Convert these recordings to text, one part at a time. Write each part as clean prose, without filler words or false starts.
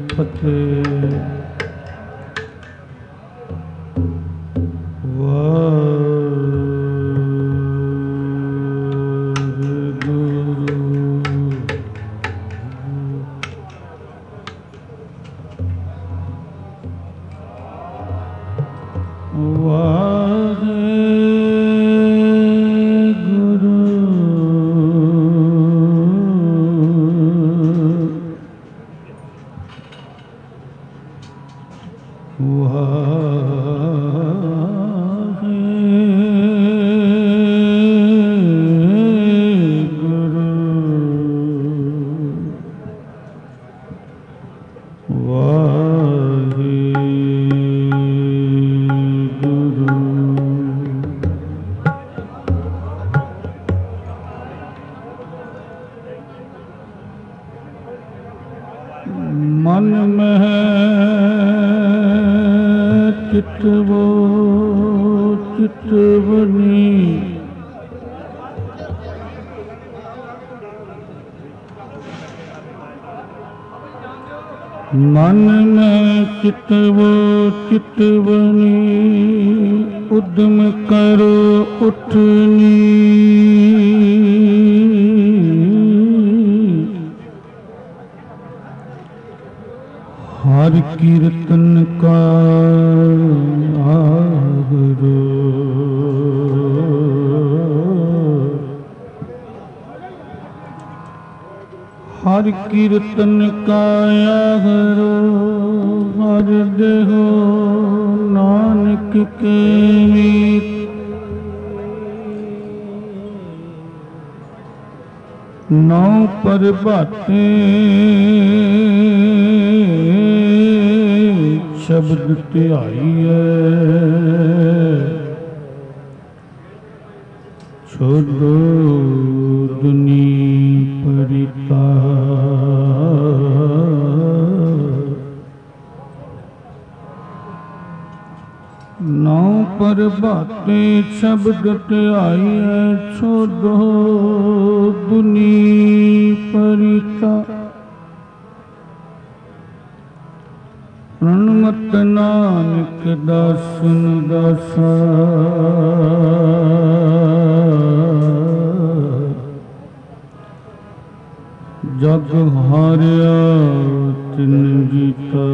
ਫਤਿਹ। मन में चितवो चितवनी, मन में चितवो चितवनी, उद्यम करो उठनी। हर कीर्तन का आगरो, हर कीर्तन का आगरो, हर देहो नानक के मीत। नौ प्रभाते शब्द ध्याईए, छोड़ो दुनी परिता। नौ प्रभाते शब्द ध्याईए, छोड़ो दुनी परिता। प्रणमत नानक दासन दासा, जग हारिया तिन जीता।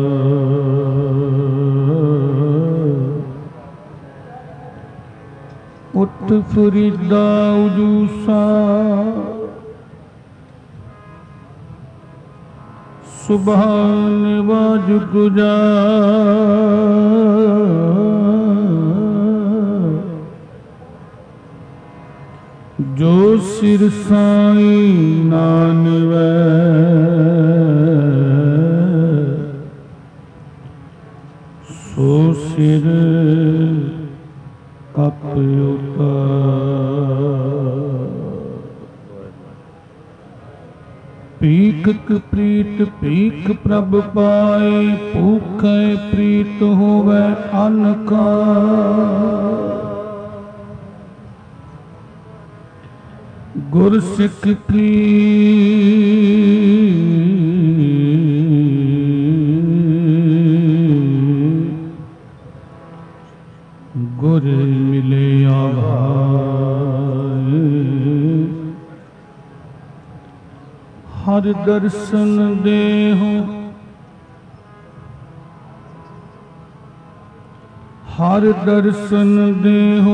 उठ फरीदा उजूसा, सुभान वाज गुजा। जो सिर साईं नानवै, सो सिर कप भीख प्रीत भीख प्रभ पाए, भूखे प्रीत होवे अन्न का। गुर सिख गुर मिले आभाए। हर दर्शन देहो, हर दर्शन देहो,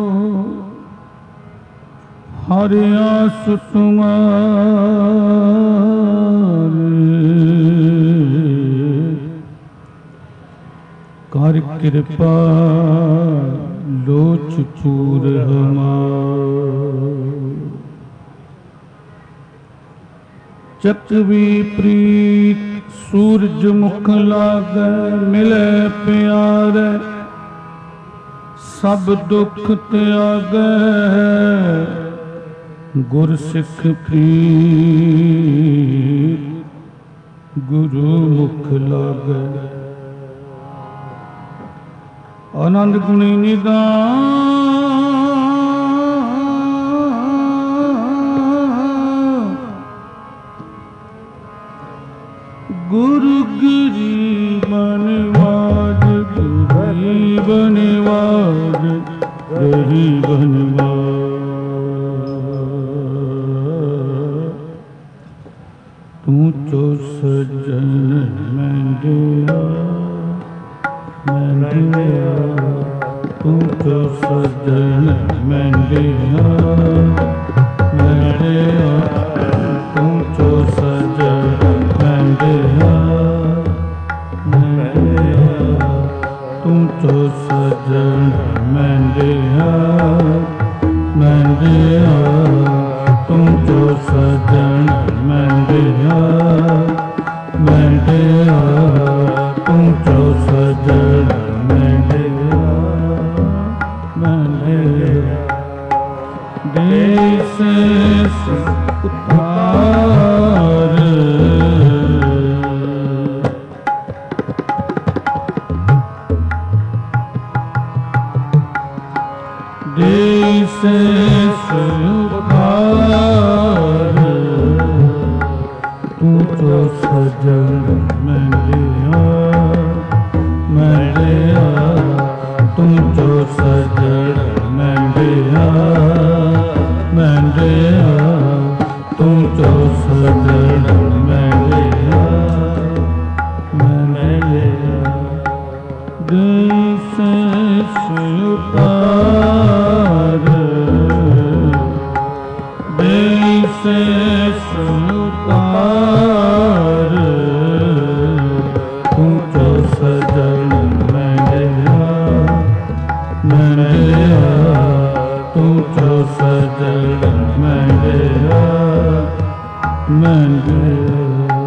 हर आस तुम्हारे। कर कृपा लोच पूर हमार। चकवी प्रीत सूरज मुख लागे, मिले प्यारे सब दुख त्यागे। गुर सिख प्रीत गुरु मुख लागे। आनंद गुणी निदान, गुरु गुरु गिरी बनवाज, गिरी बनवाज, गिरी बनवाज। तू तो सज्जन मेंदिया, मेंदिया, तू तो सज्जन मेंदिया, मेंदिया, तू तो सज्जन मेंदिया, मेंदिया, तू तो सज्जन मेंदिया, मेंदिया, तू तो सज्जन मेंदिया, मेंदिया, तू तो सज्जन मेंदिया, मेंदिया। देश उतार, देश उतार, तू तो सज्जन मेंदिया, मेंदिया, तू तो सज्जन मेंदिया, मेंदिया, तू तो सज्जन मेंदिया, मेंदिया। देश उतार, देश उतार, तू तो सज्जन मेंदिया, मेंदिया, तू तो सज्जन मेंदिया, मेंदिया।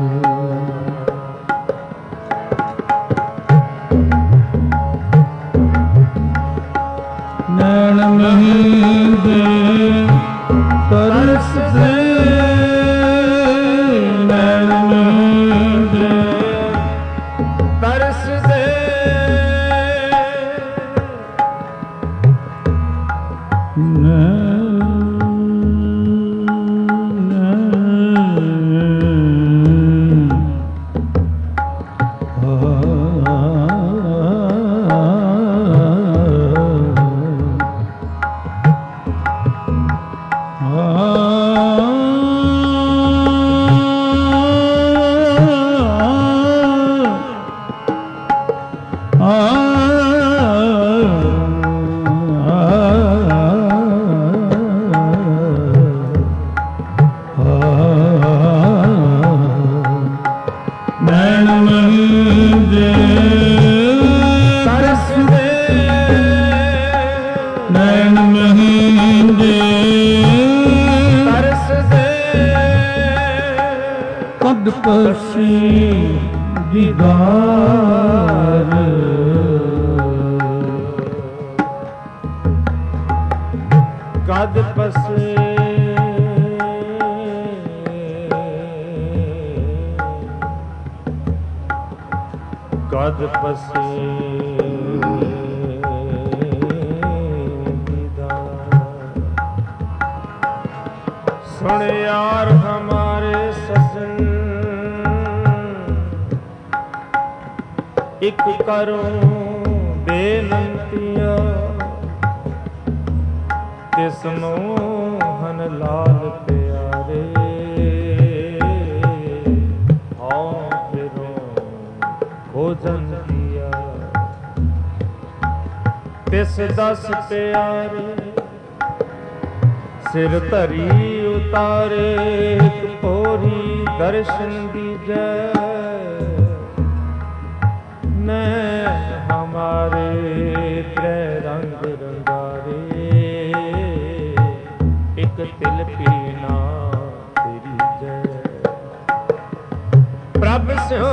नैन मींदे तरस दे, नैन मींदे तरस दे, नैन मींदे तरस दे, नैन मींदे तरस दे, कद पसी दीदार, कद पसे कद पसे सुन यार हमारे सजन, एक करूं बेनंतिया, तिस मोहन लाल प्यारे, हाँ फिरों भोजन दिया, तिस दस प्यारे, सिर धरी उतारे, पोरी दर्शन दीजै, मैं हमारे त्रै रंग रंगारे, एक तिल पीना तेरी जय, प्रभ स्यो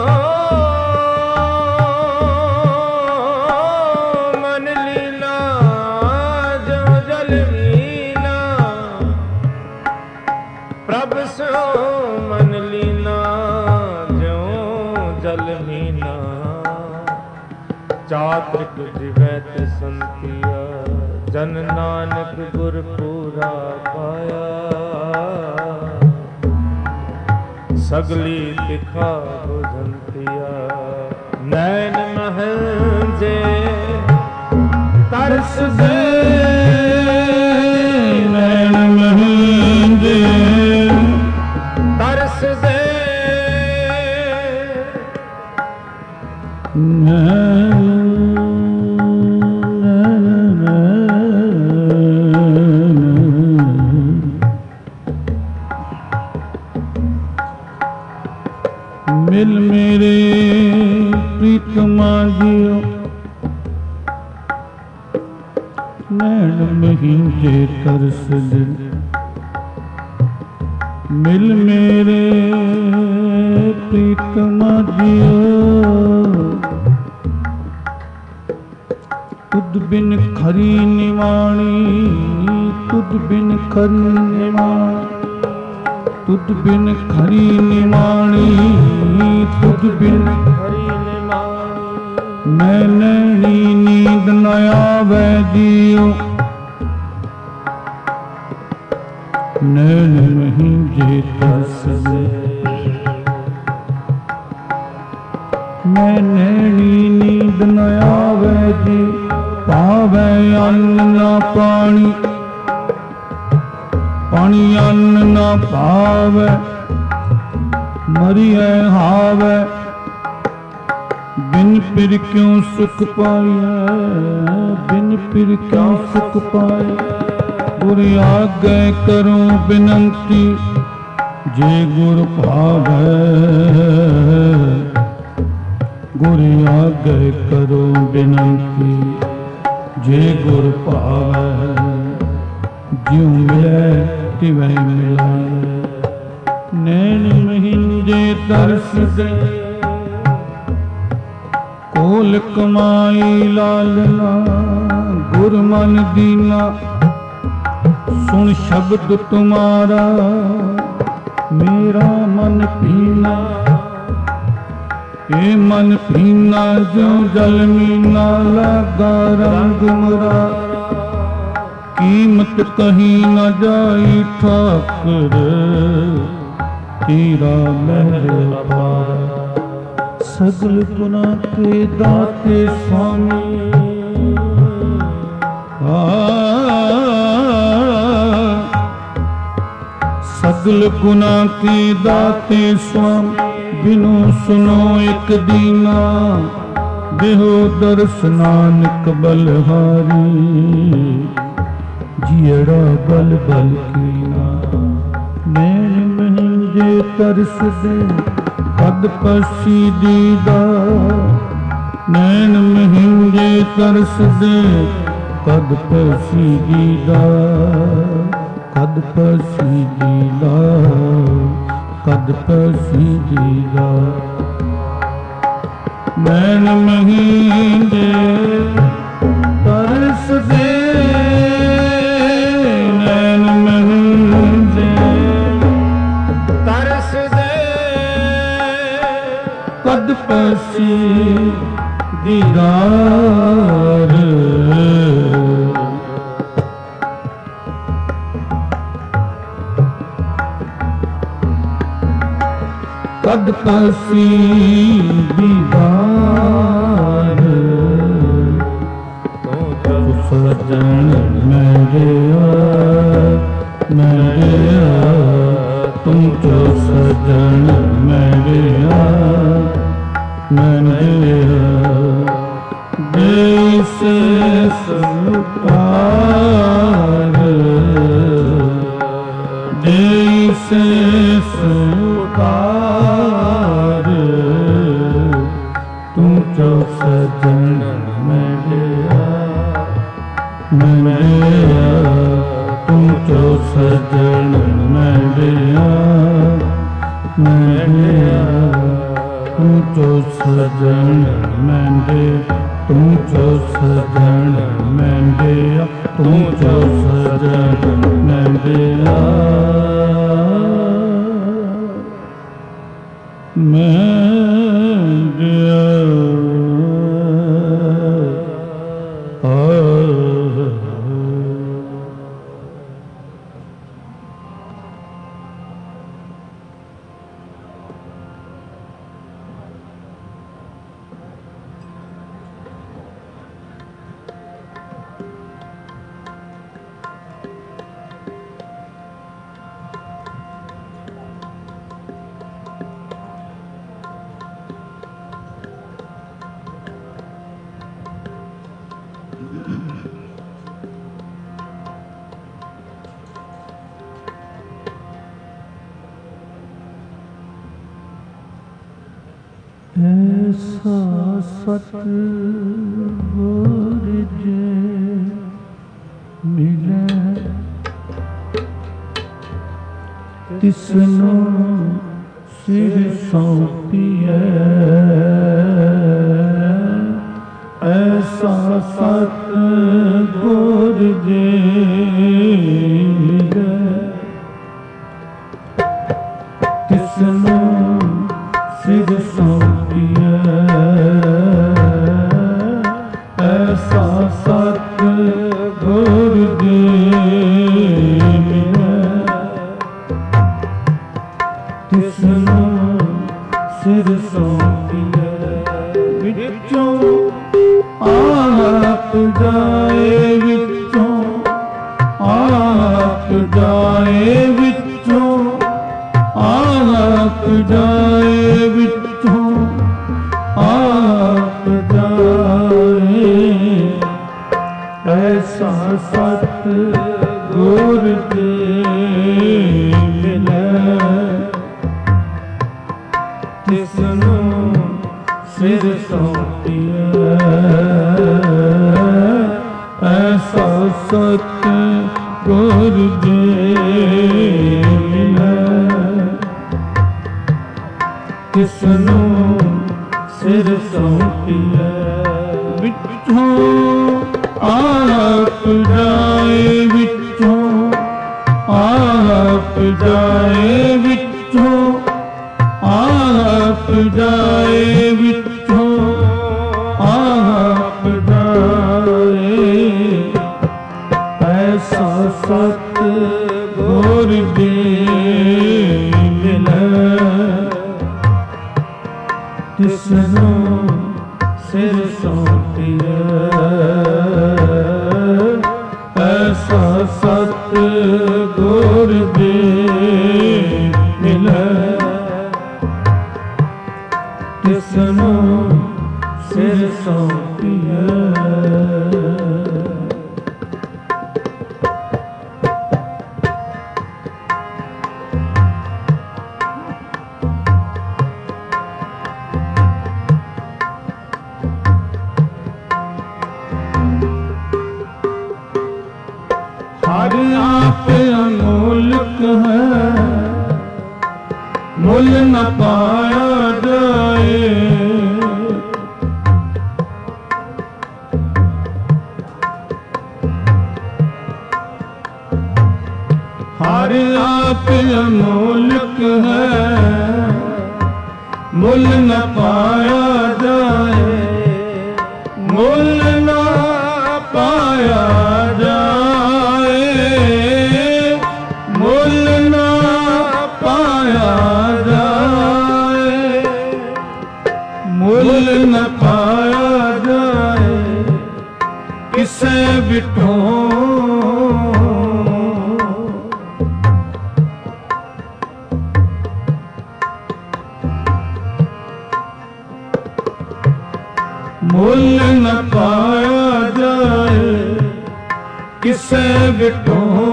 मन लीना जो जल मीना, प्रभ स्यो मन लीना जो जल मीना, चातृक जिवैत संतिया, जन नानक गुर पूरा पाया, सगली तिखा भोजंतिया, ਨੈਣ ਮਹੰਜੇ ਤਰਸ ਦੇ ਨੈਣ ਮਹੰਜੇ ਤਰਸ ਦੇ ਮਿਲ ਮੇਰੇ ਪ੍ਰੀਤਮਾ ਜੀਓ ਨੈਣ ਮਹੀਂਜੇ ਤਰਸ ਦਿਲ ਮਿਲ ਮੇਰੇ ਪ੍ਰੀਤਮਾ ਜੀਓ ਤੁਧ ਬਿਨ ਖਰੀ ਨਿਵਾਣੀ ਤੁਧ ਬਿਨ ਖਰੀ ਨਿਵਾਣੀ ਤੁਧ ਬਿਨ ਖਰੀ ਨਿਵਾਣੀ ਤੁਧ ਬਿਨ ਹਰੀ ਨਿਮਾਣੀ ਮੈਂ ਨੈਣੀ ਨੀਂਦ ਨ ਆਵੈ ਜੀਉ ਨੈਣ ਮਹੀਂਜੇ ਤਰਸ ਦੇ ਮੈਂ ਨੈਣੀ ਨੀਂਦ ਨ ਆਵੈ ਜੀ ਪਾਵੈ ਅੰਨ ਨਾ ਪਾਣੀ ਪਾਣੀ ਅੰਨ ਨਾ ਪਾਵੈ ਮਰੀਐ ਹਾਵੈ ਬਿਨ ਪਿਰ ਕਿਉ ਸੁਖ ਪਾਈਐ ਬਿਨ ਪਿਰ ਕਿਉ ਸੁਖ ਪਾਈਐ ਗੁਰ ਆਗੈ ਕਰੋ ਬਿਨੰਤੀ ਜੇ ਗੁਰ ਭਾਵੈ ਗੁਰ ਆਗੈ ਕਰੋ ਬਿਨੰਤੀ ਜੇ ਗੁਰ ਭਾਵੈ ਜਿਉ ਮਿਲੈ ਤਿਵੈ ਮਿਲਾਇ ਨੈਣ ਮਹੀਂਜੇ ਤਰਸ ਦੇ ਕੋਲ ਕਮਾਈ ਲਾਲਨਾ ਗੁਰ ਮਨ ਦੀਨਾ ਸੁਣ ਸ਼ਬਦ ਤੁਮਾਰਾ ਮੇਰਾ ਮਨ ਪੀਨਾ ਏ ਮਨ ਪੀਨਾ ਜੋ ਜਲ ਮੀਨਾ ਲਗਾ ਰੰਗ ਮੁਰਾ ਕੀਮਤ ਕਹੀਂ ਨ ਜਾਈ ਠਾਕੁਰ ਤੇਰਾ ਮਹਿਰ ਅਪਾਰ ਸਗਲ ਗੁਨਾ ਕੇ ਦਾਤੇ ਸੁਆਮੀ ਸਗਲ ਗੁਨਾ ਕੇ ਦਾਤੇ ਸੁਆਮੀ ਬਿਨੋ ਸੁਨੋ ਇਕ ਦੀਨਾ ਦੇਹੋ ਦਰਸ ਨਾਨਕ ਬਲਹਾਰੀ ਜੀੜਾ ਬਲ ਬਲ ਕੀਨਾ ਨੈਣ ਮਹੀਂਜੇ ਤਰਸ ਦੇ ਕਦ ਪਸੀ ਦੀਦਾ ਨੈਣ ਮਹੀਂਜੇ ਤਰਸ ਦੇ ਕਦ ਪਸੀ ਦੀਦਾ ਕਦ ਪਸੀ ਦੀਦਾ ਕਦ ਪਸੀ ਦੀਦਾ ਨੈਣ ਮਹੀਂਜੇ ਤਰਸ ਦੇ ਨੈਣ ਮਹੀਂਜੇ ਤਰਸ ਦੇ ਕਦ ਪਸੀ ਦੀਦਾਰ ਕਦ ਪਸੀ ਦੀਦਾਰ ਤੂੰ ਸਜਣ ਮੇਰਿਆ ਤੁਮ ਜੋ ਸਜਣ ਮੇਰਿਆ ਦੇਸ ਸੁਪਾਰ ਦੇਸ ਸੁਪਾਰ ਤੂੰ ਜੋ ਸਜਣ ਮੇਰਿਆ ਤੂੰ ਜੋ ਸਜਣ ਮੇਰਿਆ ਤੂੰ ਜੋ ਸਜਣ ਮੇਰਿਆ ਤੂੰ ਜੋ ਸਜਣ ਮੇਰਿਆ ਤੂੰ ਜੋ ਸਜਣ ਮੇਰਿਆ ਐਸਾ ਸਤ ਗੁਰ ਜੇ ਮਿਲੇ ਤਿਸਨੂੰ ਸਿਰ ਸੌਂਪੀਐ ਐਸਾ ਸਤ ਗੁਰ ਜੇ ਮਿਲੇ ਤਿਸਨੂੰ ਸਿਰ ਸੌਂਪੀਐ ਐਸਾ ਸਤ ਗੁਰ ਜੇ ਮਿਲੇ ਤਿਸਨੂੰ ਸਿਰ ਸੌਂਪੀਐ ਵਿੱਚੋਂ ਆਪ ਜਾਏ ਵਿੱਚੋਂ ਆਪ ਜਾਏ ਵਿੱਚੋਂ ਆਪ ਜਾਏ ਵਿੱਚੋਂ ਆਪ ਜਾਏ ਐਸਾ ਸਤ ਗੁਰ ਜੇ ਮਿਲੇ ਤਿਸਨੂੰ ਸਿਰ ਸੌਂਪੀਐ ਐਸਾ ਸਤ ਗੁਰ ਜੇ ਮਿਲੇ ਤਿਸਨੂੰ ਸਿਰ ਸੌਂਪੀਐ ਵਿੱਚੋਂ ਆਪ ਜਾਏ ਵਿੱਚੋਂ ਆਪ ਜਾਏ ਵਿੱਚੋਂ ਆਪ ਜਾਏ ਵਿੱਚੋਂ ਆਪ ਜਾਏ ਐਸਾ ਸਤ ਗੁਰ ਜੇ ਮਿਲੇ ਤਿਸਨੂੰ ਸਿਰ ਸੌਂਪੀਐ ਐਸਾ ਸਤ ਗੁਰ ਜੇ ਮਿਲੇ ਤਿਸਨੂੰ ਸਿਰ ਸੌਂਪੀਐ ਹਰ ਆਪ ਅਮੋਲਕ ਹੈ ਮੁੱਲ ਨ ਪਾਇਆ ਜਾਏ ਹਰ ਆਪ ਅਮੋਲਕ ਹੈ ਮੁੱਲ ਨ ਪਾਇਆ ਜਾਏ ਮੁੱਲ ਨ ਪਾਇਆ ਜਾਏ ਮੁੱਲ ਨ ਪਾਇਆ ਜਾਏ ਮੁੱਲ ਨ ਪਾਇਆ ਜਾਏ ਕਿਸੇ ਬਿਠੋਂ ਮੁੱਲ ਨ ਪਾਇਆ ਜਾਏ ਕਿਸੇ ਬਿਠੋਂ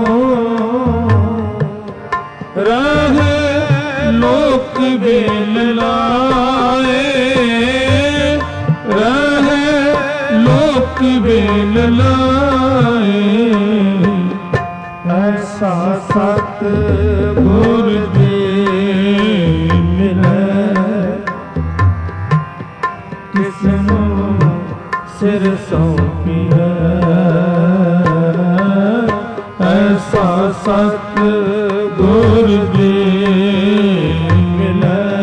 ਰਹੇ ਲੋਕ ਵੇਲ ਲਾਏ ਰਹੇ ਲੋਕ ਵੇਲ ਲਾਏ ਐਸਾ ਸਤ ਗੁਰ ਜੇ ਮਿਲੇ ਤਿਸਨੂੰ ਸਿਰ ਸੌਂਪੀਐ ਐਸਾ ਸਤ ਗੁਰ ਜੇ ਮਿਲੇ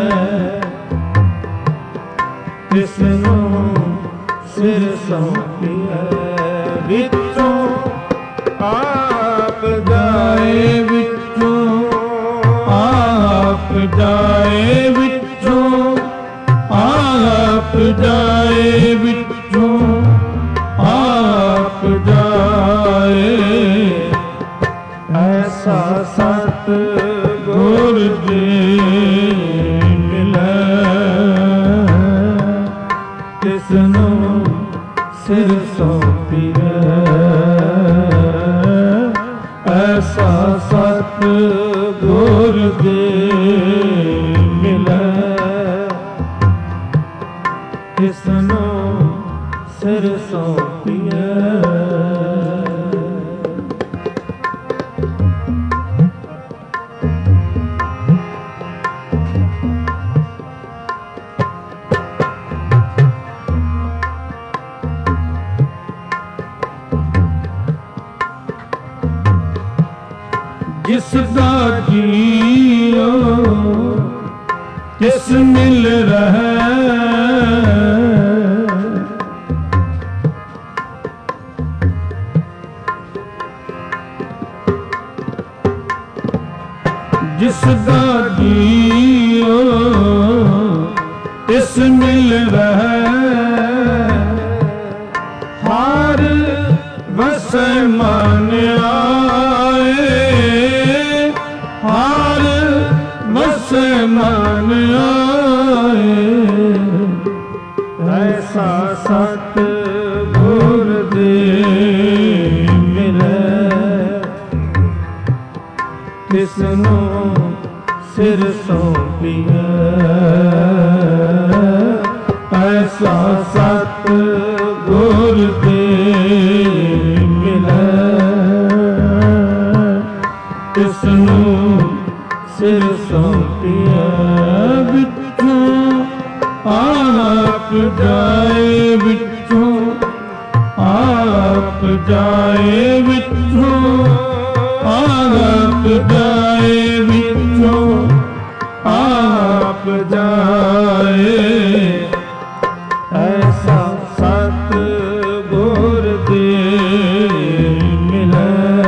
ਤਿਸਨੂੰ ਸਿਰ ਸੌਂਪੀਐ ਵਿੱਚੋਂ ਆਪ ਜਾਏ ਵਿੱਚੋਂ ਆਪ ਜਾਏ ਵਿੱਚੋਂ ਆਪ ਜਾਏ ਵਿੱਚੋਂ ਆਪ ਜਾਏ ਐਸਾ ਸਤ ਗੁਰ ਜੇ ਮਿਲੇ ਤਿਸਨੂੰ ਸਿਰ ਸੌਂਪੀਐ ਐਸਾ ਸਤ ਗੁਰ ਜੇ ਮਿਲੇ ਤਿਸਨੂੰ ਸਿਰ ਸੌਂਪੀਐ। ਜਿਸ ਦਾ ਜੀਓ ਤਿਸ ਮਿਲ ਰਹਿ, ਜਿਸ ਦਾ ਜੀਓ ਤਿਸ ਮਿਲ ਰਹਿ, ਹਰ ਵਸੈ ਮਨ ਆਏ, ਹਰ ਵਸੈ ਮਨ ਆਏ। ਐਸਾ ਸਤ ਗੁਰ ਦੇ ਮਿਲੈ, ਤਿਸਨੂੰ ਸਿਰ ਸੌਂਪੀਐ। ਐਸਾ ਸਤ ਗੁਰ ਦੇ ਮਿਲੈ, ਤਿਸਨੂੰ ਸਿਰ ਸੌਂਪੀਐ। ਵਿੱਚੋਂ ਆਪ ਜਾਏ, ਵਿੱਚੋਂ ਆਪ ਜਾਏ, ਵਿੱਚੋਂ ਆਪ ਜਾਏ, ਵਿੱਚੋਂ ਆਪ ਜਾਏ। ਐਸਾ ਸਤ ਗੁਰ ਦੇ ਮਿਲੈ,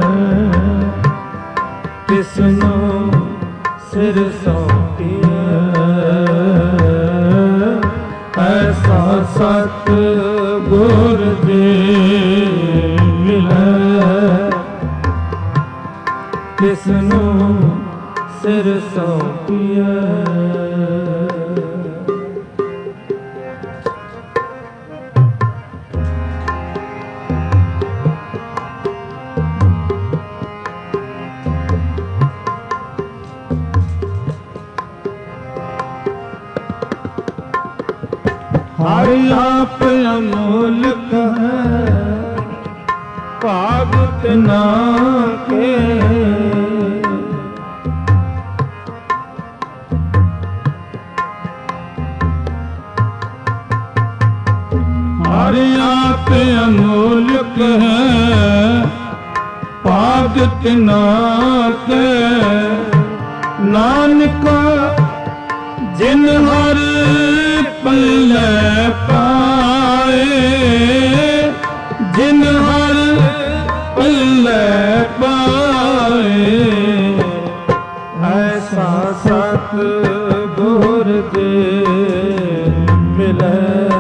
ਤਿਸਨੂੰ ਸਿਰ ਸੌਂਪੀਐ। ਐਸਾ ਸਤ ਗੁਰ ਦੇ ਮਿਲੈ, ਤਿਸਨੂੰ ਸਿਰ ਸੌਂਪੀਐ। ਹਰ ਆਪ ਅਮੋਲਕ ਹੈ, ਭਾਗਤ ਨਾ ਕੇ। ਹਰ ਆਪ ਅਮੋਲਕ ਹੈ, ਭਾਗਤ ਨਾ ਕੇ। ਨਾਨਕਾ ਜਿਨ ਹਰ ਪੱਲੇ ਪਾਏ, ਜਿਨ ਹਰ ਪੱਲੇ ਪਾਏ। ਐਸਾ ਸਤ ਗੁਰ ਦੇ ਮਿਲੈ,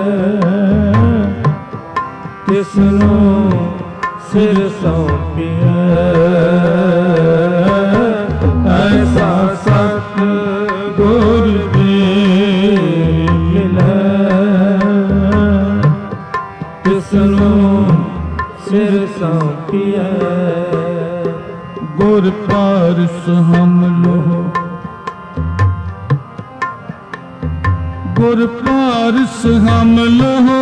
ਤਿਸਨੂੰ ਸਿਰ ਸੌਂਪੀਐ। ਐਸਾ ਸਤ ਗੁਰ ਦੇ ਮਿਲੈ, ਤਿਸਨੂੰ ਸਿਰ ਸੌਂਪੀਐ। ਗੁਰ ਪਾਰਸ ਹਮ ਲੋ, ਗੁਰ ਪਾਰਸ ਹਮ ਲੋ।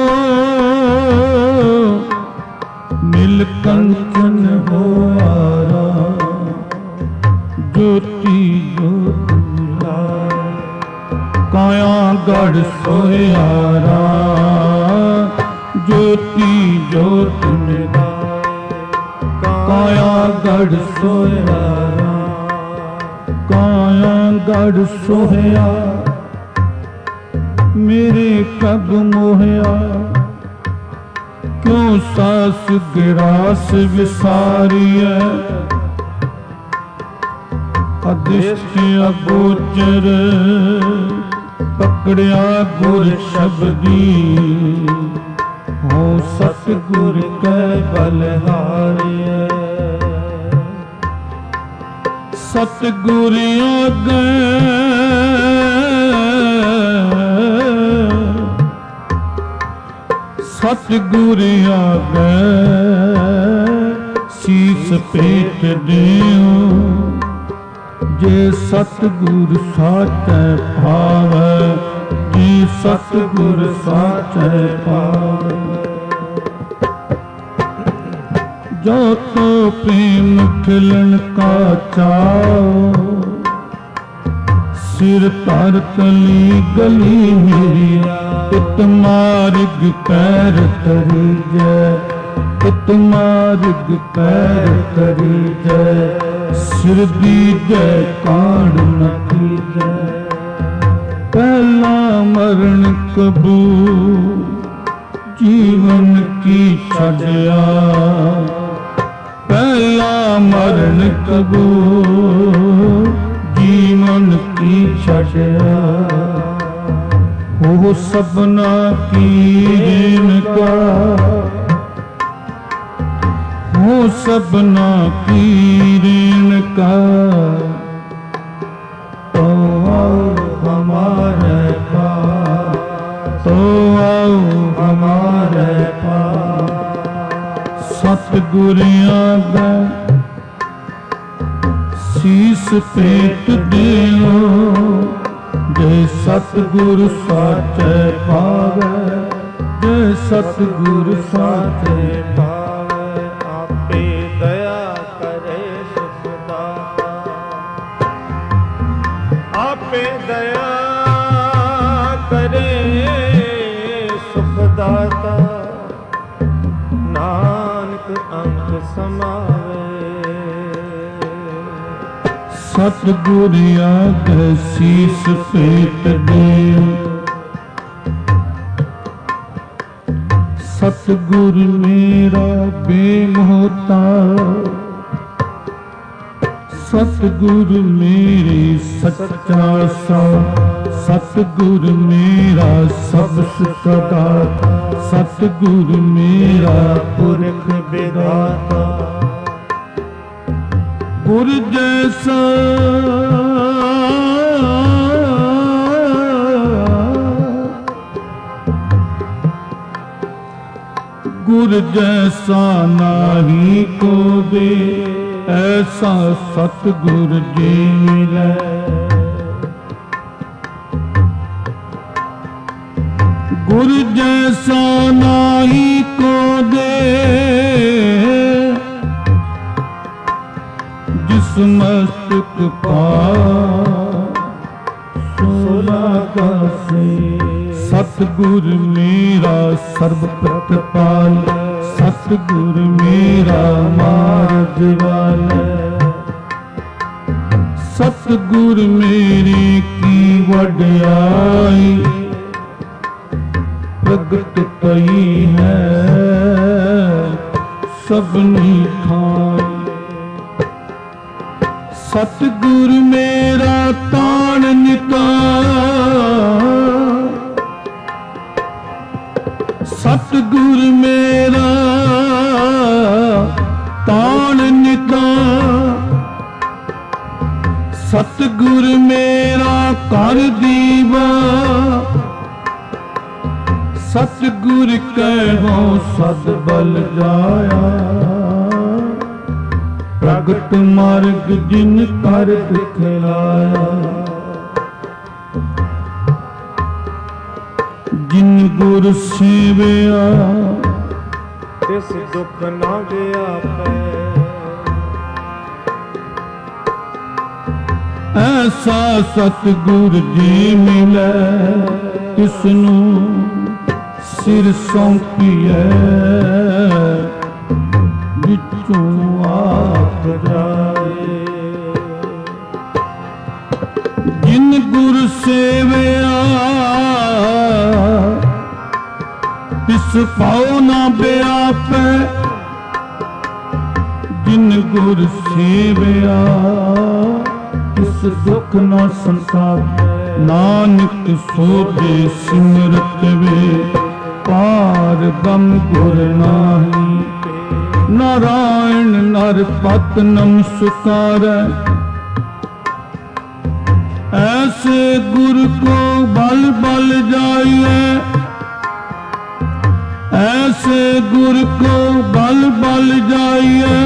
ਮਿਲ ਕੰਚਨ ਹੋਆਰਾ, ਜੋਤੀ ਜੋਤ ਲਾਇ। ਕਾਇਆ ਗੜ ਸੋਇਆਰਾ, ਜੋਤੀ ਜੋਤ ਨਿਗਾਏ। ਕਾਇਆ ਗੜ ਸੋਇਆਰਾ, ਕਾਇਆ ਗੜ ਸੋਹਿਆ। ਮੇਰੇ ਕਬ ਮੋਹਿਆ, ਕਿਉਂ ਸਾਸ ਗਿਰਾਸ ਵਿਸਾਰੀਐ। ਅਦਿਸ਼ਟ ਅਗੋਚਰ, ਪਕੜਿਆ ਗੁਰ ਸ਼ਬਦੀ। ਹੋ ਸਤਿਗੁਰ ਕੈ ਬਲਹਾਰੀਐ। ਸਤਿਗੁਰ ਆਗੇ ਸਤਿਗੁਰ ਆਗੇ ਸੀਸ ਭੇਟ ਦਿਓ। ਜੇ ਸਤਿਗੁਰ ਸਾਚੈ ਭਾਵੈ, ਜੇ सतगुर साचै पावै। जो तो प्रेम खिलन का चाओ, सिर तर तली गली मेरिया, इत मार्ग पैर तरी जय, इत मार्ग पैर तरी जय, सिर दीजै कांड न कीजै। पहला मरण कबूल जीवन की छड़िया, पहला मरण कबूल जीवन की छड़िया। हो सबना की रेणुका, हो सबना की रेणुका, तो आओ हमारे पास, तो आओ हमारे पास। सतगुरिया दा शीस पेट दियो, जय सतगुरु साचै पावै, जय सतगुरु साचै पावै। आपे दया करे सुख दाता, आपे दया करे सुख दाता, नानक अंक समावे। सतगुरिया दा शीस पेट दियो, सतगुर मेरा बेमोहता, सतगुर मेरे सच्चा सा, सतगुर मेरा सब सदा, सतगुर मेरा पुरख विधाता। गुर जैसा गुर जैसा नाही को दे, ऐसा सतगुर जी मिलै। गुर जैसा नाही को दे, जिस मस्तक पार सोलागा से। सतगुर मेरा सर्व प्रतिपाल, सतगुर मेरा मार्ग वाला। सतगुर मेरी की वड्याई, प्रगट पई है सबनी ठाई। सतगुर मेरा तान निता, सतगुर मेरा तान निता। सतगुर मेरा कर दीवा, सतगुर कहो सद बल जाया। प्रगट मार्ग जिन कर दिखलाया, जिन गुर सेवया तिस दुख ना गया पै। ऐसा सतगुर जी मिलै, तिसनू सिर सौंपिए, विचों आप जाए। जिन गुर सेवया तिस पाओ ना व्यापै। जिन गुर सेवया तिस दुख ना संताप। नानक सोधे सिमरत वे, पार बम गुर नाही। नारायण नर पत नमस्कारੈ, ऐसे गुर को बल बल जाइए। ऐसे गुर को बल बल जाइए।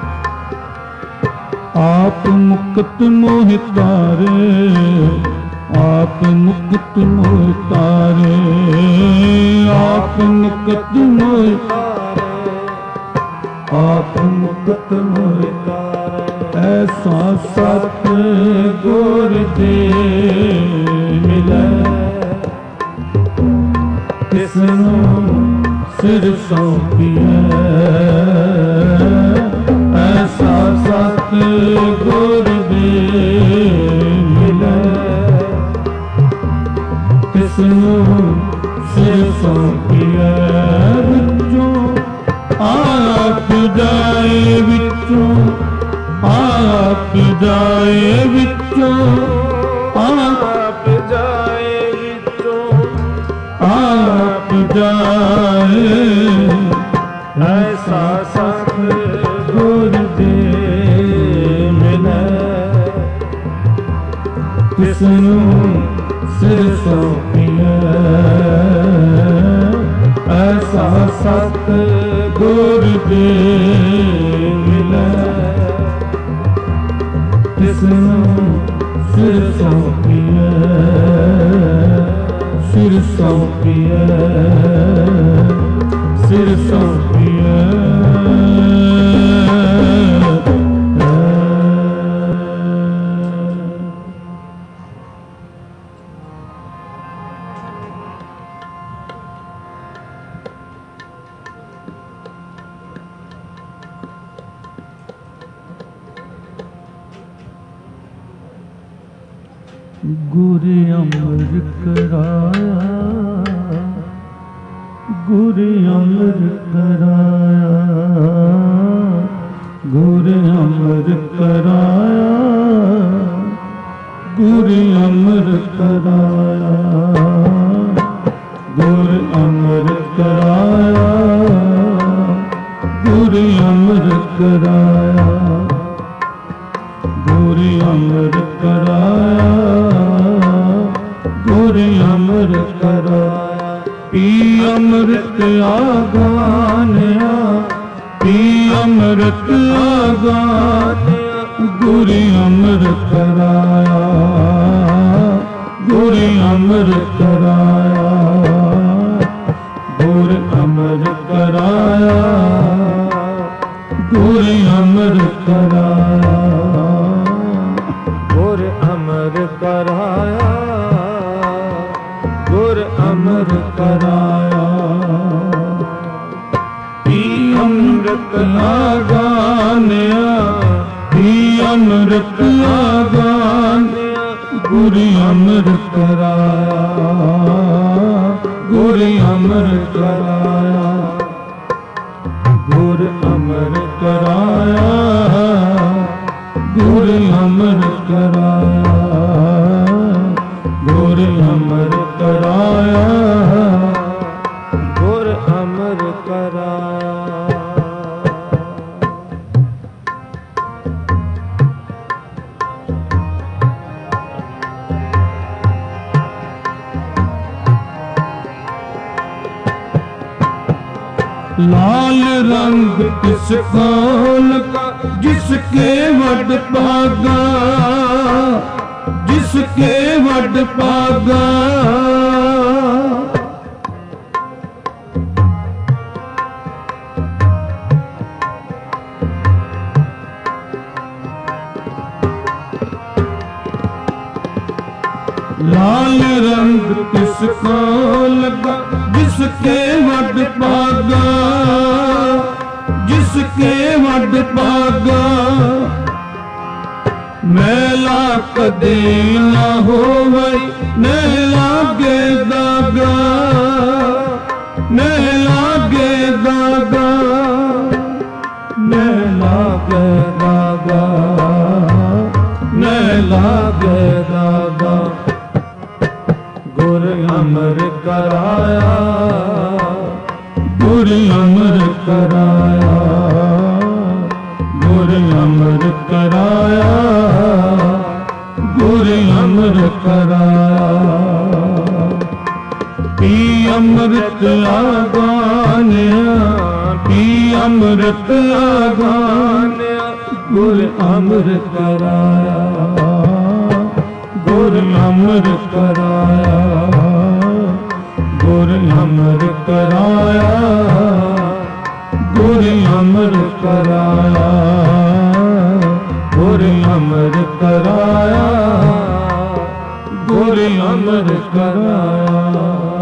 आप मुक्त मोहि तारे, आप मुक्त मोह तारे, आप मुक्त मोह तारे, आप मुक्त मोह तारे। ऐसा सत गुर दे मिले, तिसनू सिर सौंपिए। ऐसा सत गुर दे मिले, तिसनू सिर सौंपिए। विचों आप जाए, विचों आप जाए, विचों आप जाए, विचों आप जाए। ऐसा सत गुर दे मिले, तिसनू सिर सौंपिए। ऐसा सत गुर दे मिले, तिसनू सिर सौंपिए। सिर सौंपिए, सिर सौंपिए। गुर अमर कराया, गुर अमर कराया, गुर अमर कराया, गुर अमर कराया, गुर अमर कराया, गुर अमर कराया, गुर अमर कराया, गुर अमर कराया। पी अमृत आगान्या, पी अमृत आगान्या, गुर अमर कराया, गुर अमर कराया, गुर अमर कराया, गुर अमर कराया, गुर अमर कराया, गुर अमर कराया। पी अमृत आगान्या, पी अमृत आगान्या, गुर अमर कराया, गुर अमर कराया, गुर अमर कराया, गुर अमर कराया, गुर अमर कराया, गुर अमर कराया। लाल रंग किस कौन का, जिसके वड पागा, जिसके वड पागा। लाल रंग किसको लगा, जिसके वड पागा, जिसके वड पागा। मैला कदे ना होवे, न लागे दागा, न लागे दागा, न लागे दागा, न लागे दागा। गुर अमर कराया, गुर अमर कराया, गुर अमर कराया, गुर अमर कराया। पी अमृत आगान्या, पी अमृत आगान्या, गुर अमर कराया, गुर गुर अमर कराया, गुर अमर कराया, गुर अमर कराया, गुर अमर कराया, गुर अमर कराया।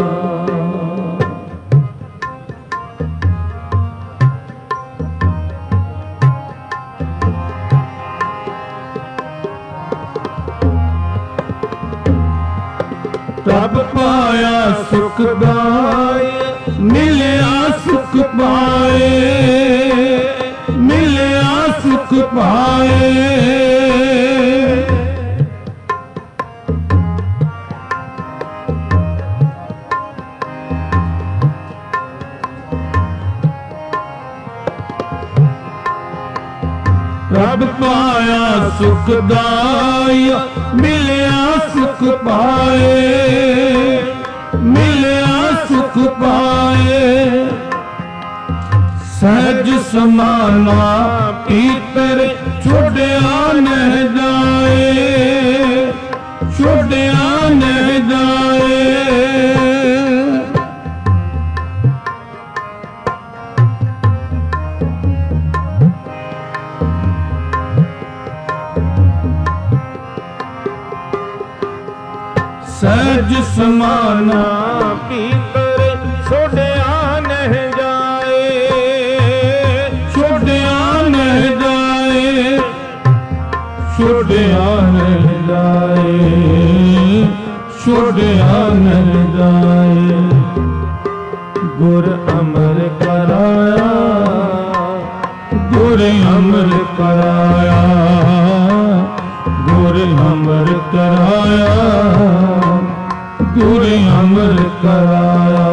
तब पाया सुख दाय, मिलया सुख पाए, मिलया सुख पाए। तब पाया सुख दाय, मिलया सुख पाए, मिलया सुख पाए। सहज समाना पीतर छोड़िया न जाए, छोड़िया न जाए। सहज समाना पीतर छोड़िया न जाए, छोड़िया न जाए, छोड़िया न जाए, छोड़िया न जाए। गुर अमर कराया, गुर अमर कराया, गुर अमर कराया, गुर अमर कराया।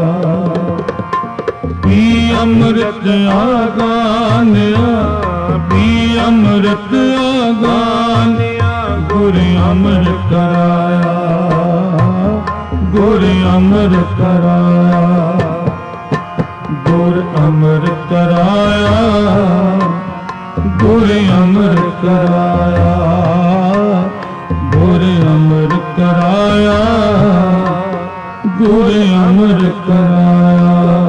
पी अमृत आगानिया, पी अमृत आगानिया, गुर अमर कराया, गुर अमर कराया, गुर अमर कराया, गुर अमर कराया, गुर अमर कराया, गुर अमर कराया।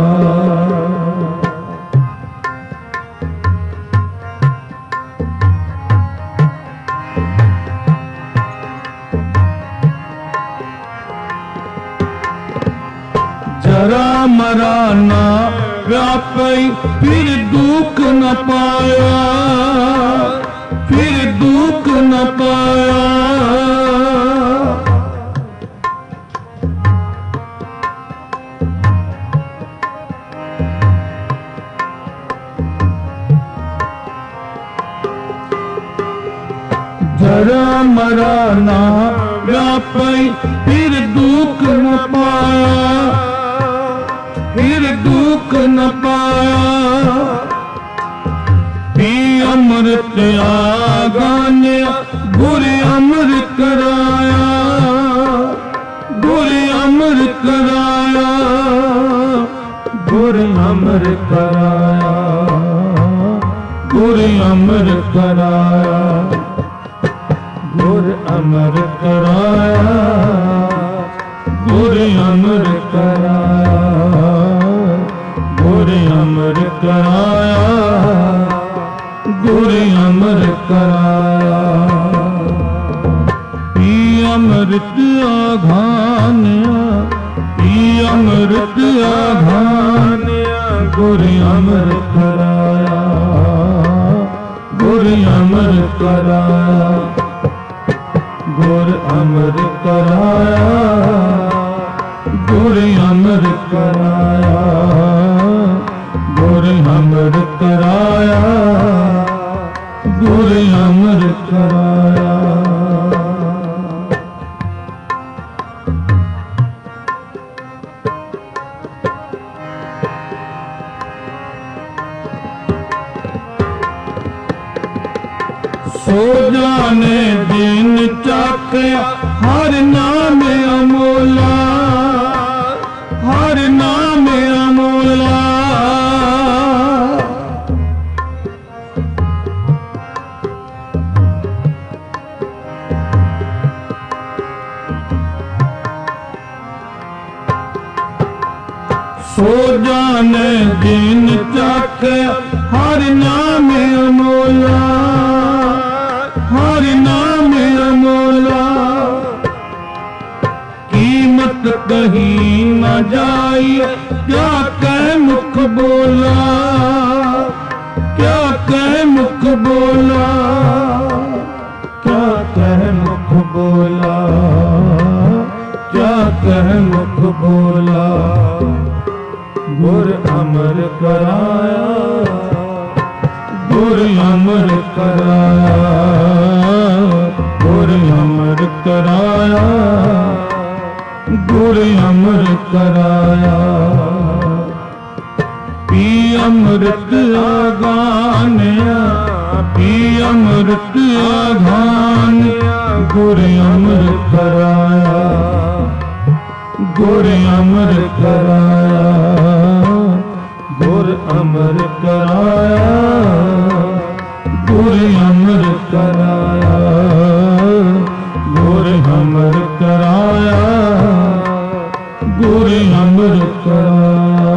जरा मरा ना व्यापी, फिर दुख न पाया, फिर दुख न पाया। जरा मरा ना व्यापी, फिर दुख न पाया, फिर दुख न पाया। पी अमृत आगानिया, गुर अमर कराया, गुर अमर कराया, गुर अमर कराया, गुर अमर कराया, गुर अमर कराया, गुर अमर कराया, गुर अमर कराया, गुर अमर कराया। पी अमृत आघानिया, पी अमृत आघानिया, गुर अमर कराया, गुर अमर कराया, गुर अमर कराया, गुर अमर कराया, गुर अमर कराया, गुर अमर कराया। सो जाने दिन चाखिया हर नाम अमोला, हर नाम अमोला। सो जाने जिन चाखे हर नाम अमोला, हर नाम अमोला। कीमत कहीं न जाई क्या कह मुख बोला, क्या कह मुख बोला, क्या कह मुख बोला, क्या कह मुख बोला। गुर अमर कराया, गुर अमर कराया, गुर अमर कराया, गुर अमर कराया। पी अमृत आगान्या, पी अमृत आगान्या, गुर अमर कराया, गुर अमर कराया, गुर अमर कराया, गुर अमर कराया, गुर अमर कराया, गुर अमर कराया।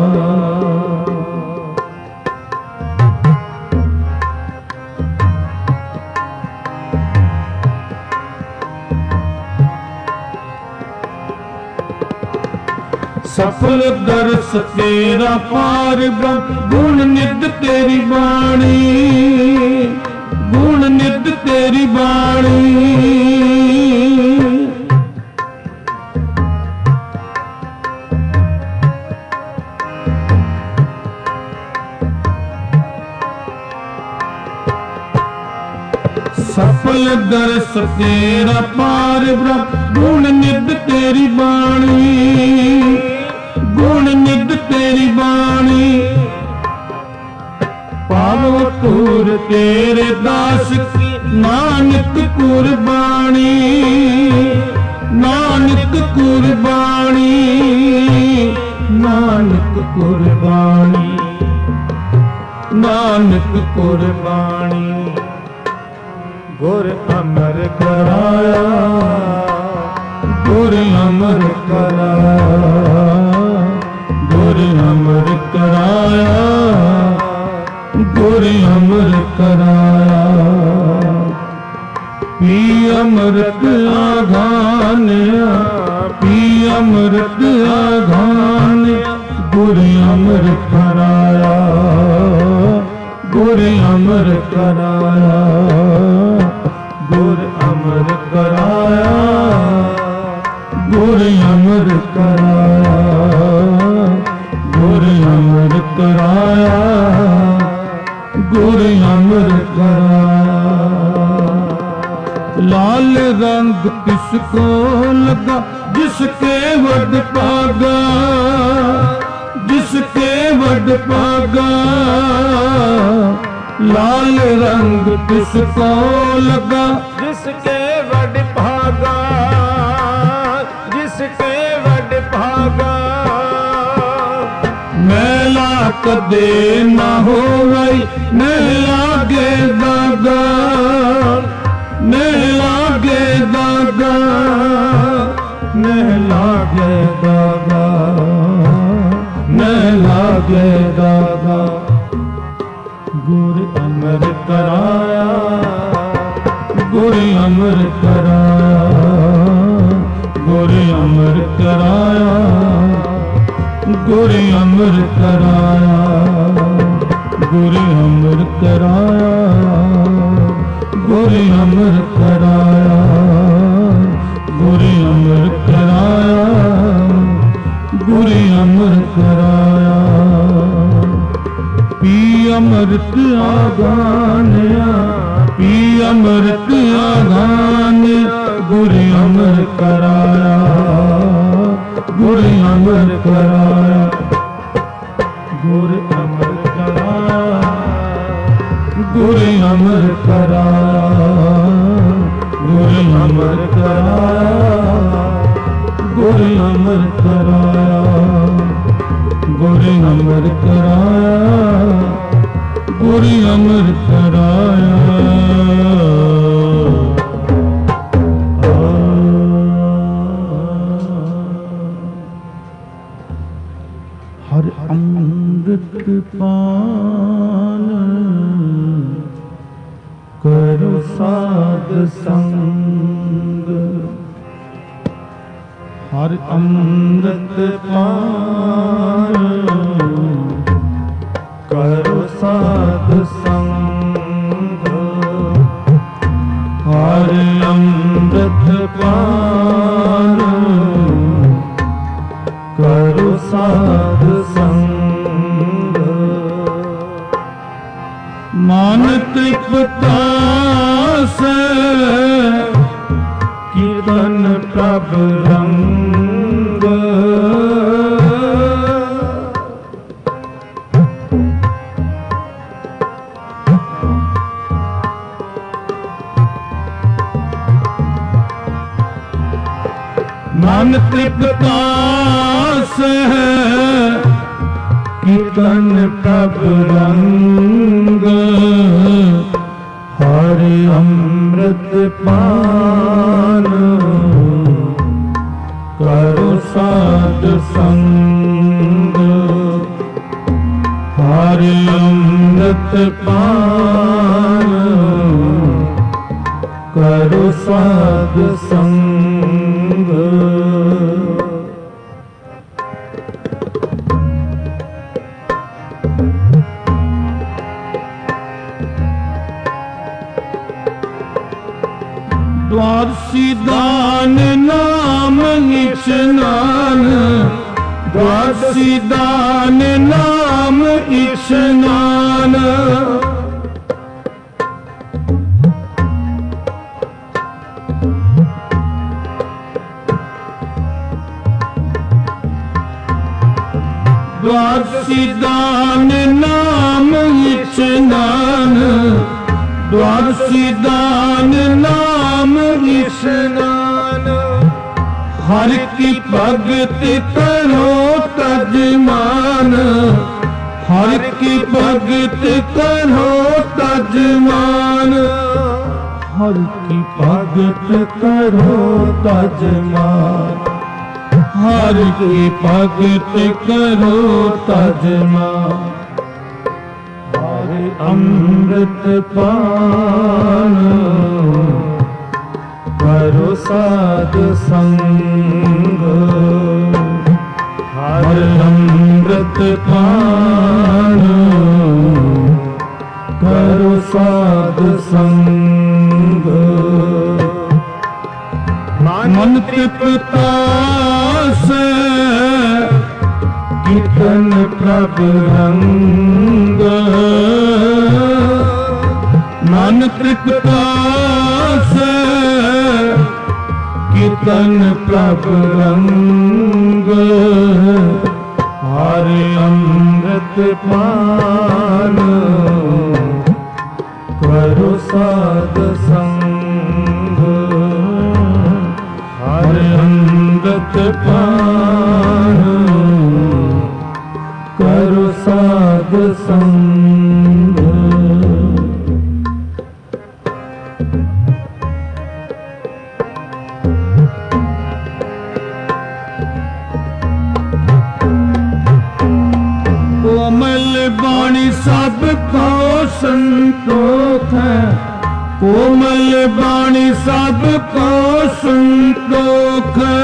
सफल दर्श तेरा पार ब्रह्म, गुण निध तेरी बाणी, गुण निध तेरी बाणी। सफल दर्श तेरा पार ब्रह्म, गुण निध तेरी बाणी, गुण निध तेरी बाणी। पावो तूर तेरे दास की नानक कुर्बानी, नानक कुर्बानी, नानक कुर्बानी, नानक कुर्बानी। गुर अमर कराया, गुर अमर कराया, गुर अमर कराया, गुर अमर कराया। पी अमृत आघान्या, पी अमृत आघान्या, गुर अमर कराया, गुर अमर कराया, गुर अमर कराया, गुर अमर कराया, गुर अमर कराया, गुर अमर कराया। लाल रंग किसको लगा जिसके वड पागा, जिसके वड पागा। लाल रंग किसको लगा जिसके वड भागा, जिसके वड भागा। मैला कदे न होवई न लागे दागा, न लागे दागा, न लागे दागा, न लागे दागा। गुर अमर कराया, गुर अमर कराया, गुर अमर कराया, गुर अमर कराया, गुर अमर कराया, गुर अमर कराया, गुर अमर कराया, गुर अमर कराया। पी अमृत आगान्या, पी अमृत आगान्या, गुर अमर कराया, गुर अमर कराया, गुर अमर कराया, गुर अमर कराया, गुर अमर कराया, गुर अमर कराया, गुर अमर कराया, गुर अमर कराया। ਹਰ ਅੰਮ੍ਰਿਤ ਪਾਨ ਕਰੋ ਸਾਧ ਸੰਗ। ਹਰ ਅੰਮ੍ਰਿਤ ਪਾਨ ਕਰੋ ਸਾਧ ਸੰਗ। ਹਰ ਅੰਮ੍ਰਿਤ ਪਾਨ ਕਰੋ ਸਾਧ ਸੰਗ। ਮਨ ਤ੍ਰਿਪਤਾਸ ਕੀਰਤਨ ਪ੍ਰਭ ਰੰਗ। ਮਨ ਤ੍ਰਿਪਤਾਸ ਕੀਰਤਨ ਪ੍ਰਭ ਰੰਗ। ਹਰਿ ਅੰਮ੍ਰਿਤ ਪਾਨ ਕਰੋ ਸਾਧ ਸੰਗ। ਹਰਿ ਅੰਮ੍ਰਿਤ ਪਾਨ ਕਰੋ ਸਾਧ ਸੰਗ। ਦਵਾਦਸੀ ਦਾਨ ਨਾਮ ਇਸ਼ਨਾਨ। ਦਵਾਦਸੀ ਦਾਨ ਨਾਮ ਇਸ਼ਨਾਨ। ਦਵਾਦਸੀ ਦਾਨ ਨਾਮ ਇਸ਼ਨਾਨ। ਦਵਾਦਸੀ ਦਾਨ ਨਾਮ ਇਸ਼ਨਾਨ। ਹਰਿ ਕੀ ਭਗਤ ਕਰੋ ਤਜਮਾਨ। ਹਰਿ ਕੀ ਭਗਤ ਕਰੋ ਤਜਮਾਨ। ਹਰਿ ਕੀ ਭਗਤ ਕਰੋ ਤਜਮਾਨ। ਹਰਿ ਕੀ ਭਗਤ ਕਰੋ ਤਜਮਾਨ। ਹਰਿ ਅੰਮ੍ਰਿਤ ਪਾਨ ਕਰੋ ਸਾਧ ਸੰਗ। ਹਰਿ ਅੰਮ੍ਰਿਤ ਪਾਨ ਕਰੋ ਸਾਧ ਸੰਗ। ਮਨ ਤ੍ਰਿਪਤਾਸ ਕੀਰਤਨ ਪ੍ਰਭ ਰੰਗ। ਮਨ ਤ੍ਰਿਪਤਾਸ ਕੀਰਤਨ ਪ੍ਰਭ ਰੰਗ। ਹਰਿ ਅੰਮ੍ਰਿਤ ਪਾਨ ਕਰੋ ਸਾਧ ਸੰਗ। ਹਰਿ ਅੰਮ੍ਰਿਤ ਪਾਨ ਕਰੋ ਸਾਧ ਸੰਗ। ਕੋਮਲ ਬਾਣੀ ਸਭ ਕੋ ਸੰਤੋਖ ਹੈ। ਕੋਮਲ ਬਾਣੀ ਸਭ ਕੋ ਸੰਤੋਖ ਹੈ।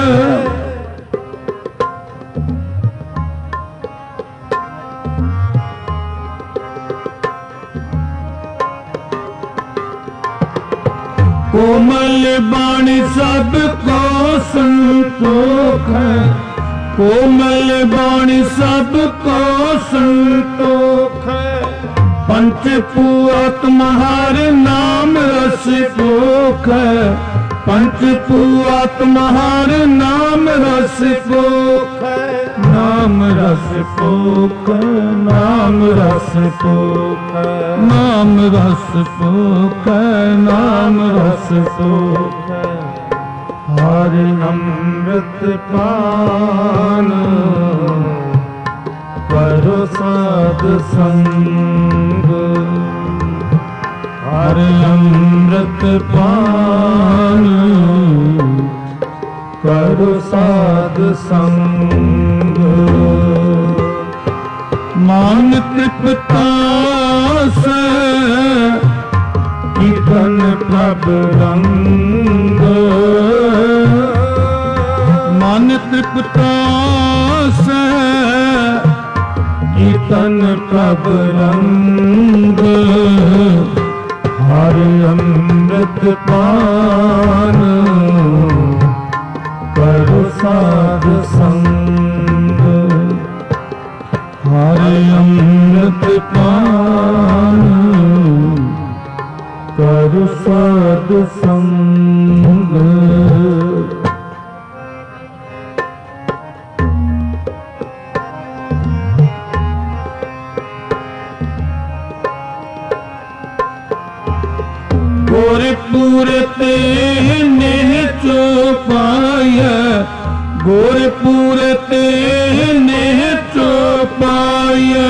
ਕੋਮਲ ਬਾਣੀ ਸਭ ਕੋ ਸੰਤੋਖ ਹੈ। ਕੋਮਲ ਬਾਣੀ ਸਭ ਕੋ ਸੰਤੋਖ ਹੈ। ਪੰਚ ਪੂਤ ਮਹਾਰ ਨਾਮ ਰਸ ਭੋਖ ਹੈ। ਪੰਚ ਪੂਤ ਮਹਾਰ ਨਾਮ ਰਸ ਭੋਖ ਹੈ। ਨਾਮ ਰਸ ਭੋਖ। ਨਾਮ ਰਸ ਭੋਖ। ਨਾਮ ਰਸ ਭੋਖ। ਨਾਮ ਰਸ ਭੋਖ। ਹਰਿ ਅੰਮ੍ਰਿਤ ਪਾਨ ਕਰੋ ਸਾਧ ਸੰਗ। ਹਰਿ ਅੰਮ੍ਰਿਤ ਪਾਨ ਕਰੋ ਸਾਧ ਸੰਗ। ਮਨ ਤ੍ਰਿਪਤਾ ਸੇ ਕੀਰਤਨ ਪ੍ਰਭ ਰੰਗ ਮਨ ਤ੍ਰਿਪਤਾ ਸੇ ਕੀਰਤਨ ਪ੍ਰਭ ਰੰਗ ਹਰਿ ਅੰਮ੍ਰਿਤ ਪਾਨ ਕਰੋ ਸਾਧ ਸੰਗ ਹਰਿ ਅੰਮ੍ਰਿਤ ਪਾਨ ਕਰੋ ਸਾਧ ਸੰਗ ਗੁਰਪੁਰ ਤੇ ਨੇਹ ਚੋਪਾਇਆ ਗੁਰਪੁਰ ਤੇ ਨੇਹ ਚੋਪਾਇਆ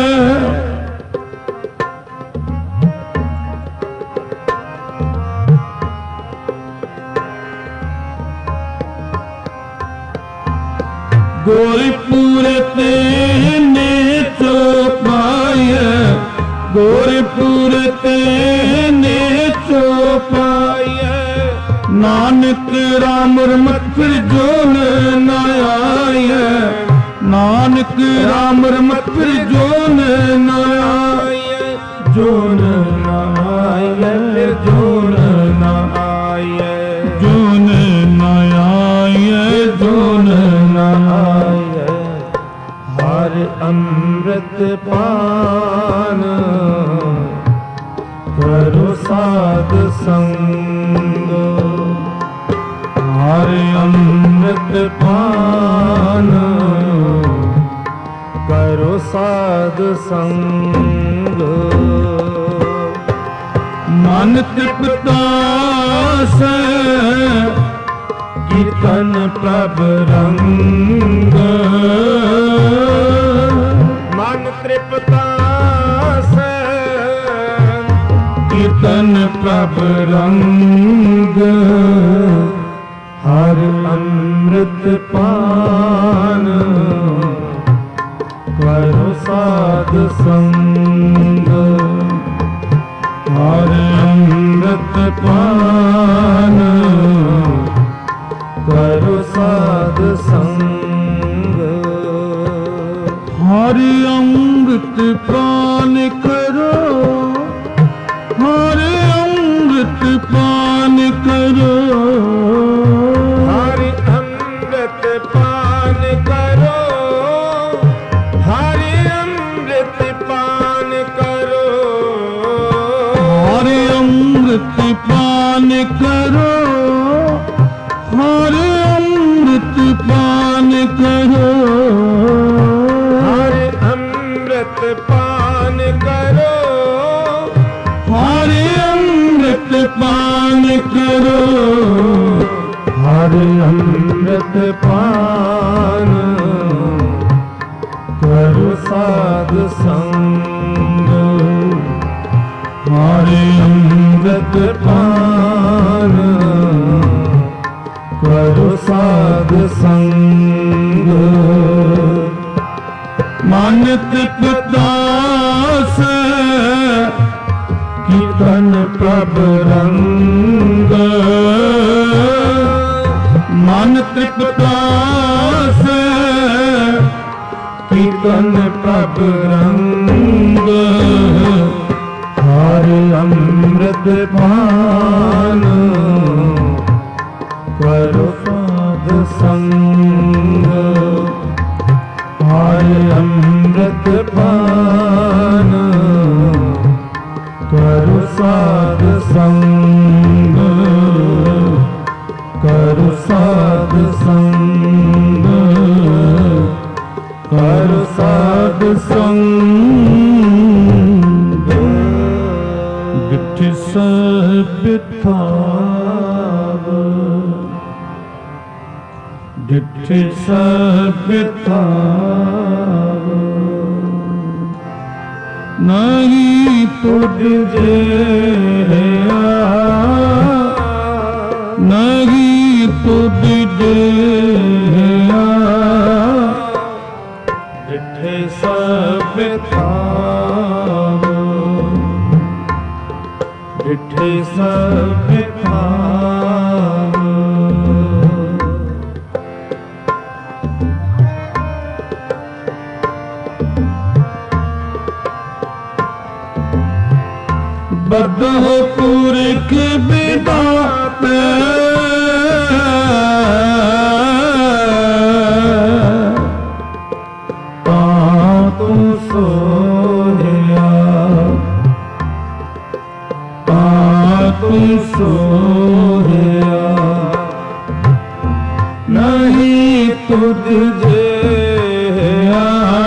ਗੁਰਪੁਰ ਤੇ ਨੇਹ ਚੋਪਾਇਆ ਗੁਰਪੁਰ ਤੇ ਨੇਹ ਚੋਪਾਇਆ ਨਾਨਕ ਰਾਮ ਰਮਤ ਫਿਰ ਜੋਨ ਨਾ ਆਇਆ ਨਾਨਕ ਰਾਮ ਰਮਤ ਫਿਰ ਜੋਨ ਨਾ ਆਇਆ ਜੋਨ ਨਾ ਆਇਆ ਫਿਰ ਜੋਨ ਨਾ ਆਇਆ ਜੋਨ ਨਾ ਆਇਆ ਜੋਨ ਨਾ ਆਇਆ ਹਰਿ ਅੰਮ੍ਰਿਤ ਪਾਨ ਕਰੋ ਸਾਧ ਸੰਗ ਹਰਿ ਅੰਮ੍ਰਿਤ ਪਾਨ ਕਰੋ ਸਾਧ ਸੰਗ ਮਨ ਤ੍ਰਿਪਤਾ ਸੇ ਕੀਰਤਨ ਪ੍ਰਭ ਰੰਗ ਮਨ ਤ੍ਰਿਪਤਾ ਸੇ ਕੀਰਤਨ ਪ੍ਰਭ ਰੰਗ ਹਰ ਅੰਮ੍ਰਿਤ ਪਾਨ ਕਰੋ ਸਾਧ ਸੰਗ ਹਰ ਅੰਮ੍ਰਿਤ ਪਾਨ ਕਰੋ ਸਾਧ ਸੰਗ ਹਰਿ ਅੰਮ੍ਰਿਤ ਪਾਨ ਕਰੋ ਹਰਿ ਅੰਮ੍ਰਿਤ ਪਾਨ ਕਰੋ ਹਰਿ ਅੰਮ੍ਰਿਤ ਪਾਨ ਕਰੋ ਹਰਿ ਅੰਮ੍ਰਿਤ ਪਾਨ ਕਰੋ ਹਰਿ ਅੰਮ੍ਰਿਤ ਪਾਨ ਕਰੋ ਹਰਿ ਅੰਮ੍ਰਿਤ ਪਾਨ ਕਰੋ ਹਰਿ ਅੰਮ੍ਰਿਤ ਪਾਨ ਕਰੋ ਹਰਿ ਅੰਮ੍ਰਿਤ ਪਾਨ ਕਰੋ ਹਰਿ ਅੰਮ੍ਰਿਤ ਪਾਨ ਕਰੋ ਸਾਧ ਸੰਗ ਹਰਿ ਅੰਮ੍ਰਿਤ ਪਾਨ ਕਰੋ ਸਾਧ ਸੰਗ ਮਨ ਤ੍ਰਿਪਤਾ ਸੇ ਕੀਰਤਨ ਪ੍ਰਭ ਰੰਗ ਮਨ ਤ੍ਰਿਪਤਾ ਸੇ ਕੀਰਤਨ ਪ੍ਰਭ ਰੰਗ ਹਰਿ ਅੰਮ੍ਰਿਤ ਪਾਨ ਕਰੋ ਸਾਧ ਸੰਗ ਹਰਿ ਅੰਮ੍ਰਿਤ ਪਾਨ ਕਰੋ ਸਾਧ ਸੰਗ ਕਰੋ ਸਾਧ ਸੰਗ ਕਰੋ ਸਾਧ ਸੰਗ ਡਿਠਿ ਸਹਿ ਬਿਠਾਵ ਡਿਠਿ ਸਹਿ ਬਿਠਾਵ ਨਹੀਂ ਤੁਧ ਜਿਹਾ ਨਹੀਂ ਤੁਧ ਜਿਹਾ ਡਿਠੇ ਸਭ ਥਾਮ, ਡਿਠੇ ਸਭ ਥਾਮ। ਬਦਹੁ ਪੁਰਖ ਵਿਦਾਤੇ ਤਾਂ ਤੂੰ ਸੋਹਿਆ, ਤਾਂ ਤੂੰ ਸੋਹਿਆ। ਨਹੀਂ ਤੁਧ ਜਿਹਾ,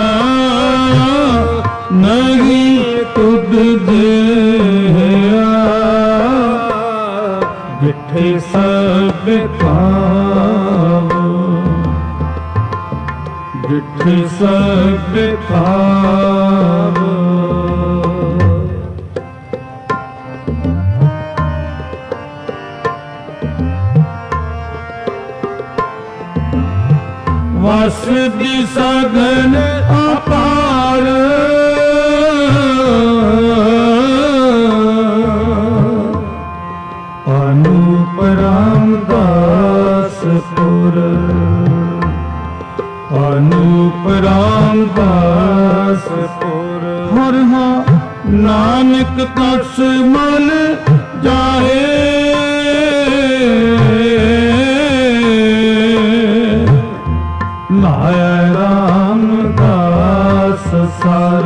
ਨਹੀਂ ਤੁਧ ਜਿਹਾ। ਡਿਠੇ ਸਭ ਥਾਮ, ਡਿਠੇ ਸਭ ਥਾਮ। ਵਸ ਦੀ ਸਗਨ ਅਪਾਰ, ਅਨੂਪ ਰਾਮਦਾਸ ਪੁਰ, ਅਨੂਪ ਰਾਮਦਾਸ ਪੁਰ। ਹਰ ਹਾਂ ਨਾਨਕ ਕਸ ਮਨ ਜਾਏ, ਨਾਇ ਰਾਮਦਾਸ ਸਰ,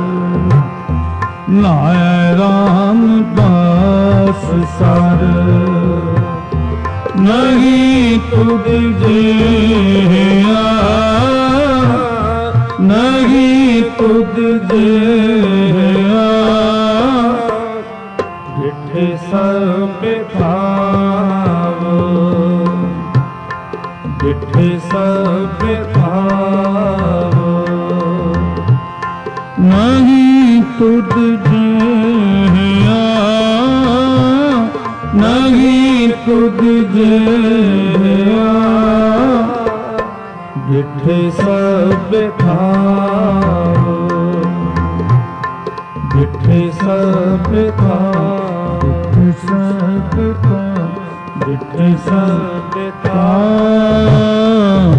ਨਾਇ ਰਾਮਦਾਸ ਸਰ। ਨਹੀਂ ਤੁਧ ਜਿਹਾ, ਨਹੀਂ ਤੁਧ ਜਿਹਾ। ਡਿਠੇ ਸਭ ਥਾਮ, ਡਿਠੇ ਸਭ ਥਾਮ। ਨਹੀਂ ਤੁਧ ਜਿਹਾ, ਨਹੀਂ ਤੁਧ ਜਿਹਾ। ਡਿਠੇ ਸਭ ਥਾਮ, ਡਿਠੇ ਸਭ ਥਾਮ, ਡਿਠੇ ਸਭ ਥਾਮ, ਡਿਠੇ ਸਭ ਥਾਮ।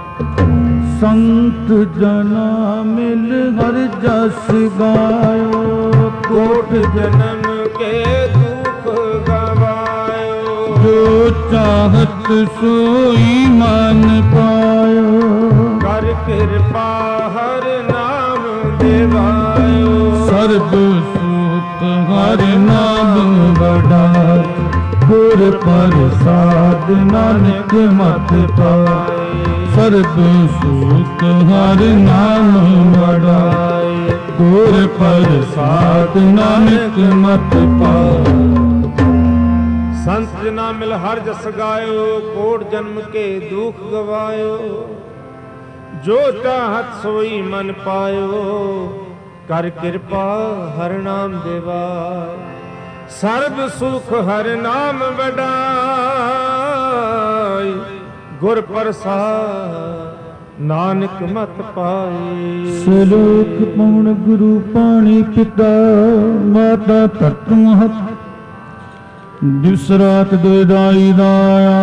ਸੰਤ ਜਨਾ ਮਿਲ ਹਰ ਜਸ ਗਾਇਓ, ਕੋਟ ਜਨਮ ਕੇ ਦੁਖ ਗਵਾਇਓ। ਜੋ ਚਾਹਤ ਸੋਈ ਮਨ ਪਾਇਓ, ਕਰ ਕਿਰਪਾ ਹਰ ਨਾਮ ਦੇਵਾਇਓ। ਸਰਬ ਸੁਖ ਹਰ ਨਾਮ ਵਡਾਈ, ਗੁਰ ਪ੍ਰਸਾਦ ਨਾਨਕ ਮਤ ਪਾਈ। ਸਰਬ ਸੁਖ ਹਰ ਨਾਮ ਵਡਾਈ, ਗੁਰ ਪ੍ਰਸਾਦ ਨਾਨਕ ਮਤ ਪਾਈ। ਸੰਤ ਜਨਾ ਮਿਲ ਹਰ ਜਸ ਗਾਇਓ, ਕੋਟ ਜਨਮ ਕੇ ਦੁਖ ਗਵਾਇਓ। ਜੋ ਚਾਹਤ ਸੋਈ ਮਨ ਪਾਇਓ, ਕਰ ਕਿਰਪਾ ਹਰ ਨਾਮ ਦੇਵਾ। ਸਰਬ ਸੁਖ ਹਰ ਨਾਮ ਵਡਾਈ, ਗੁਰ ਪ੍ਰਸਾਦ ਨਾਨਕ ਮਤ ਪਾਈ। ਸਲੋਕ ਪਉਣ ਗੁਰੂ ਪਾਣੀ ਪਿਤਾ, ਮਾਤਾ ਧਰਤ ਮਹਤ। ਦਿਵਸ ਰਾਤ ਦੁਇਦਾਈ ਦਾਇਆ,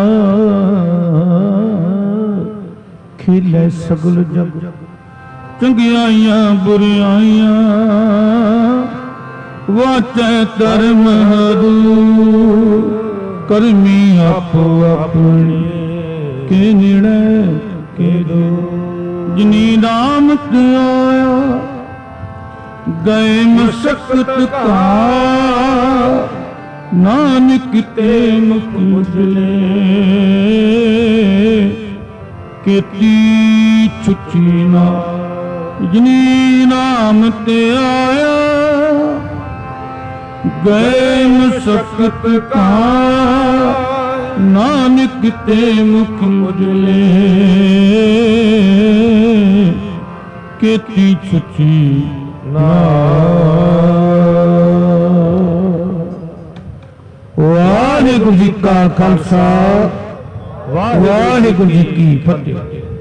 ਖਿਲੇ ਸਗਲ ਜਗ। ਚੰਗਿਆਈਆਂ ਬੁਰਿਆਈਆਂ, ਵਾਚੈ ਧਰਮ ਹਰੂ। ਕਰਮੀ ਆਪੋ ਆਪਣੀ, ਕੇ ਨਿੜੇ ਕੇ ਦੋ। ਜਿਨੀ ਨਾਮ ਤੇ ਆਇਆ, ਗਏ ਮਸਕਤ ਕਾ। ਨਾਨਕ ਤੇ ਮੁਖ ਉਜਲੇ, ਕੀਤੀ ਛੁੱਟੀ ਨਾ। ਜਿਨੀ ਨਾਮ ਤੇ ਆਇਆ, ਗਏ ਮਸਕਤ ਕਾ। ਨਾਨਕ ਤੇ ਮੁਖ ਉਜਲੇ, ਕੀਤੀ ਛੁੱਟੀ ਨਾ। ਵਾਹਿਗੁਰੂ ਜੀ ਕਾ ਖਾਲਸਾ, ਵਾਹਿਗੁਰੂ ਜੀ ਕੀ ਫਤਿਹ।